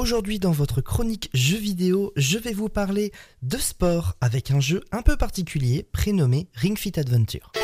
Aujourd'hui dans votre chronique jeux vidéo, je vais vous parler de sport avec un jeu un peu particulier prénommé Ring Fit Adventure.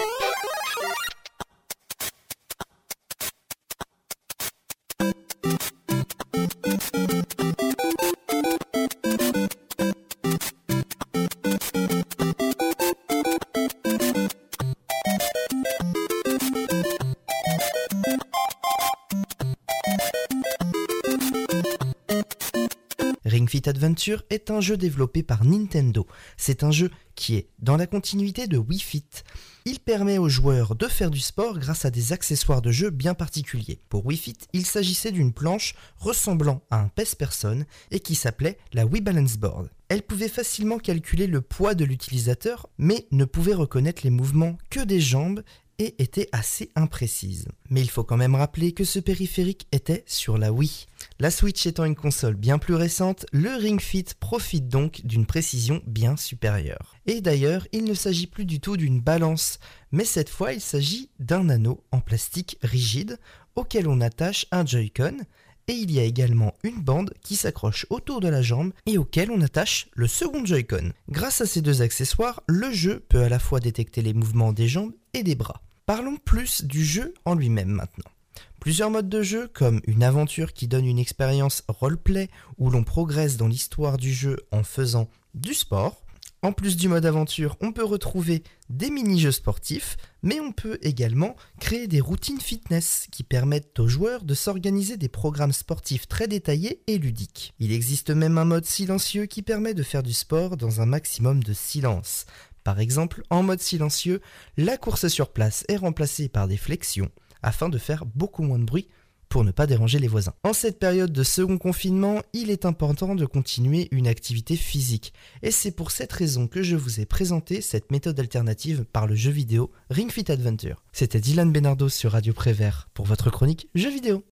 Ring Fit Adventure est un jeu développé par Nintendo. C'est un jeu qui est dans la continuité de Wii Fit. Il permet aux joueurs de faire du sport grâce à des accessoires de jeu bien particuliers. Pour Wii Fit, il s'agissait d'une planche ressemblant à un pèse-personne et qui s'appelait la Wii Balance Board. Elle pouvait facilement calculer le poids de l'utilisateur, mais ne pouvait reconnaître les mouvements que des jambes et était assez imprécise. Mais il faut quand même rappeler que ce périphérique était sur la Wii. La Switch étant une console bien plus récente, le Ring Fit profite donc d'une précision bien supérieure. Et d'ailleurs, il ne s'agit plus du tout d'une balance, mais cette fois il s'agit d'un anneau en plastique rigide auquel on attache un Joy-Con, et il y a également une bande qui s'accroche autour de la jambe et auquel on attache le second Joy-Con. Grâce à ces deux accessoires, le jeu peut à la fois détecter les mouvements des jambes et des bras. Parlons plus du jeu en lui-même maintenant. Plusieurs modes de jeu, comme une aventure qui donne une expérience roleplay où l'on progresse dans l'histoire du jeu en faisant du sport. En plus du mode aventure, on peut retrouver des mini-jeux sportifs, mais on peut également créer des routines fitness qui permettent aux joueurs de s'organiser des programmes sportifs très détaillés et ludiques. Il existe même un mode silencieux qui permet de faire du sport dans un maximum de silence. Par exemple, en mode silencieux, la course sur place est remplacée par des flexions afin de faire beaucoup moins de bruit pour ne pas déranger les voisins. En cette période de second confinement, il est important de continuer une activité physique. Et c'est pour cette raison que je vous ai présenté cette méthode alternative par le jeu vidéo Ring Fit Adventure. C'était Dylan Benardo sur Radio Prévert pour votre chronique jeux vidéo.